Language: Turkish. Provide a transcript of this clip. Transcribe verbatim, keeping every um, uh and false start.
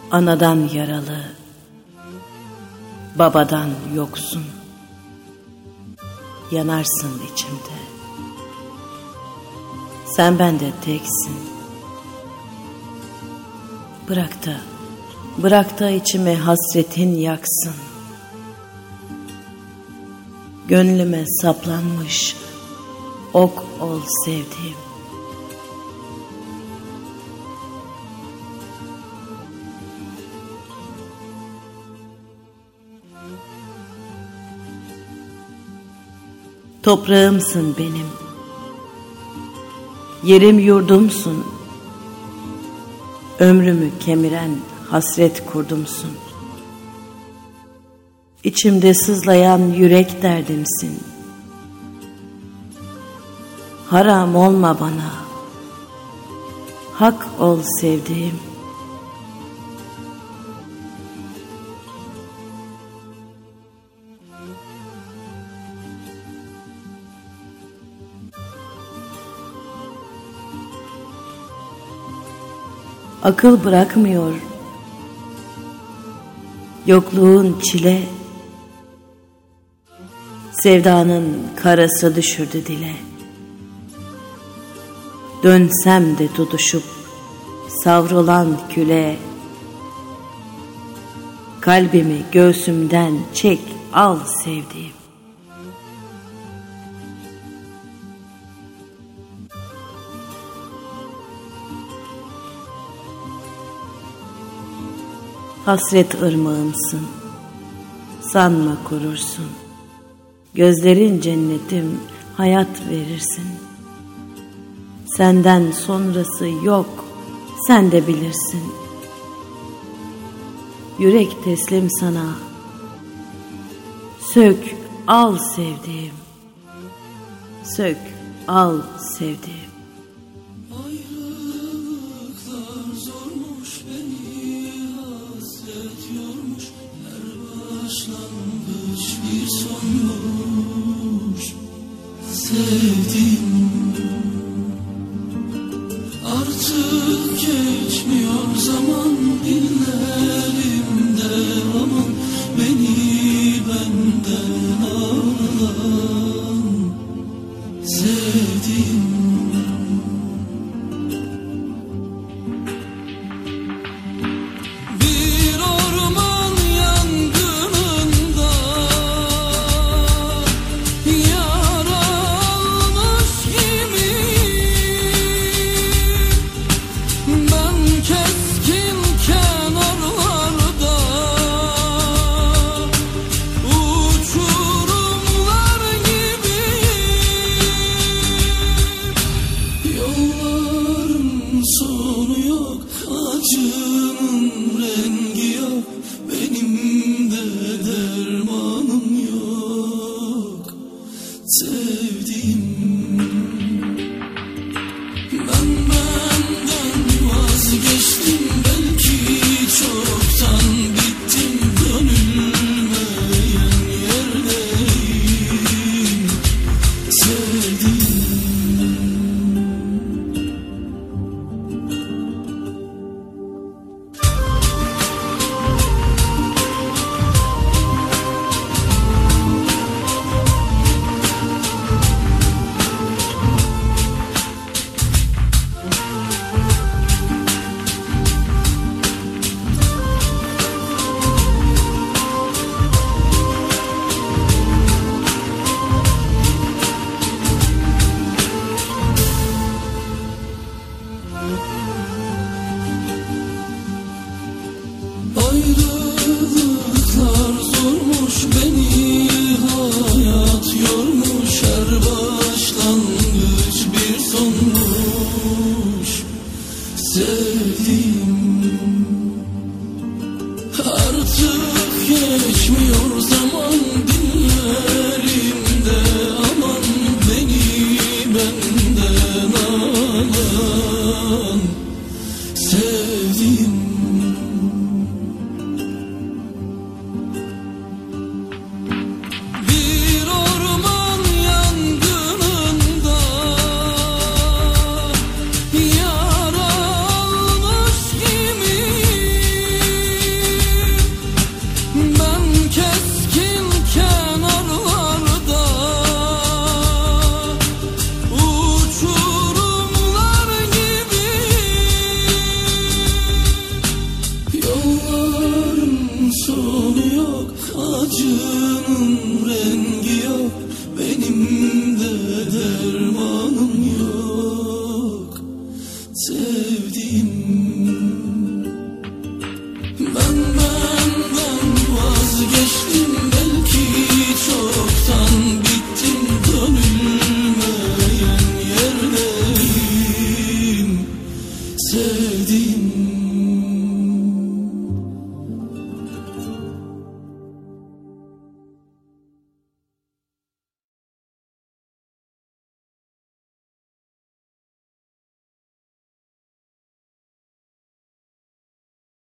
Anadan yaralı, babadan yoksun, yanarsın içimde. Sen bende teksin. Bırak da, bırak da içime hasretin yaksın. Gönlüme saplanmış ok ol sevdiğim. Toprağımsın benim, yerim yurdumsun, ömrümü kemiren hasret kurdumsun. İçimde sızlayan yürek derdimsin. Haram olma bana, hak ol sevdiğim. Akıl bırakmıyor, yokluğun çile, sevdanın karası düşürdü dile. Dönsem de tutuşup savrulan küle, kalbimi göğsümden çek al sevdiğim. Hasret ırmağımsın, sanma kurursun. Gözlerin cennetim, hayat verirsin. Senden sonrası yok, sen de bilirsin. Yürek teslim sana, sök al sevdiğim. Sök al sevdiğim. Bir sonmuş sevdim, artık geçmiyor zaman dinlerimde, aman beni benden alan sevdim. Acının rengi yok, benim de dermanım yok.